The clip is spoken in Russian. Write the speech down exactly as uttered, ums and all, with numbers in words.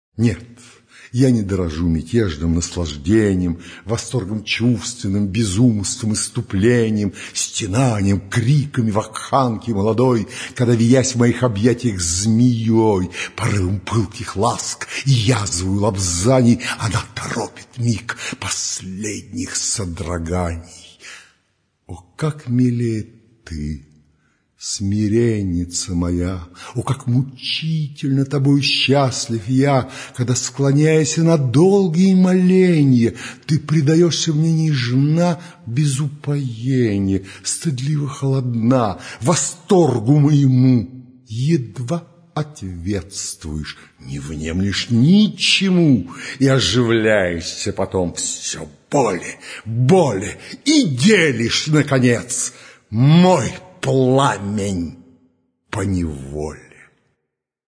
Нет, я не дорожу мятежным наслаждением, восторгом чувственным, безумством, исступлением, стенанием, криками вакханки молодой, когда, виясь в моих объятиях змеей, порывом пылких ласк и язвою лобзаний, она торопит миг последних содроганий. О, как милеет ты, смиренница моя! О, как мучительно тобой счастлив я, когда, склоняясь на долгие моленья, ты предаешься мне нежна без упоения, стыдливо холодна, восторгу моему едва ответствуешь, не внемлешь ничему и оживляешься потом все более, более и делишь, наконец, мой пламень поневоле.